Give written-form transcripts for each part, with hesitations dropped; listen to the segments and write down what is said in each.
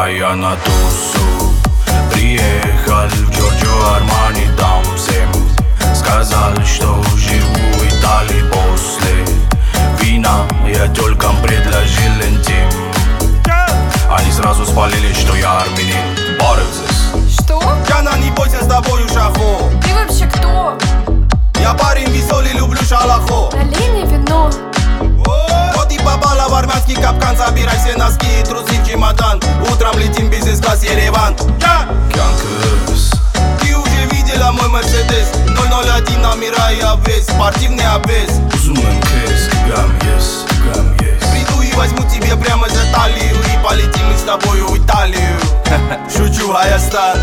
А я на тусу приехал в Giorgio Armani, там всем сказал, что живу в Италии после вина. Я тёлкам предложил интим, они сразу спалили, что я армянин. Борзес. Что? Яна, не бойся, с тобою шахо. Ты вообще кто? Я парень веселый, люблю шалахо. Налей мне вино. Вот и попала в армянский капкан. Забирай все носки и трусы в чемодан. Утром летим бизнес-класс Ереван. Кянкс. Ты уже видела мой Мерседес 001 номера и обвес, спортивный обвес. Зумем кэс, гам ес. Приду и возьму тебе прямо за талию, и полетим мы с тобою в Италию. Шучу, Хайастан.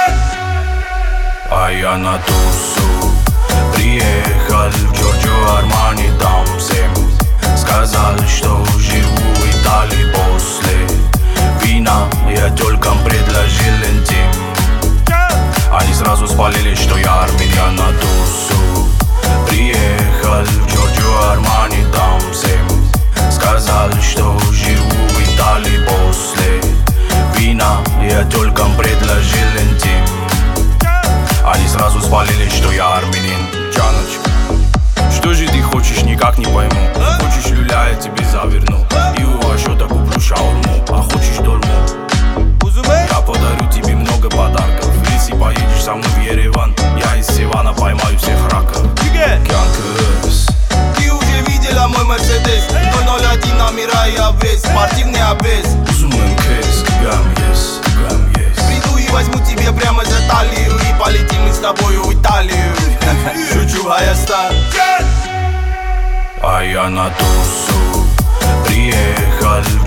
А я на тусу приехал в Giorgio Armani, там всем сказал, что живу в Италии после вина. Я тёлкам предложил интим, они сразу спалили, что я армянин. Я на тусу приехал в Giorgio Armani, там всем сказал, что живу в Италии после вина. Я тёлкам предложил интим, они сразу спалили, что я армянин. Джаночка, что же ты хочешь, никак не пойму. Хочешь люля, я тебе заверну, и у Ашота куплю шаурму. А хочешь дольму, я подарю тебе много подарков. Если поедешь со мной в Ереван, я из Севана поймаю всех раков. Кянкс. Ты уже видела мой Мерседес 001 номера и обвес, спортивный обвес. Зумем кэс, гам ес. Приду и возьму тебе прямо за талию, и полетим мы с тобою в Италию. Шучу, Хайастан. А я на тусу приехал в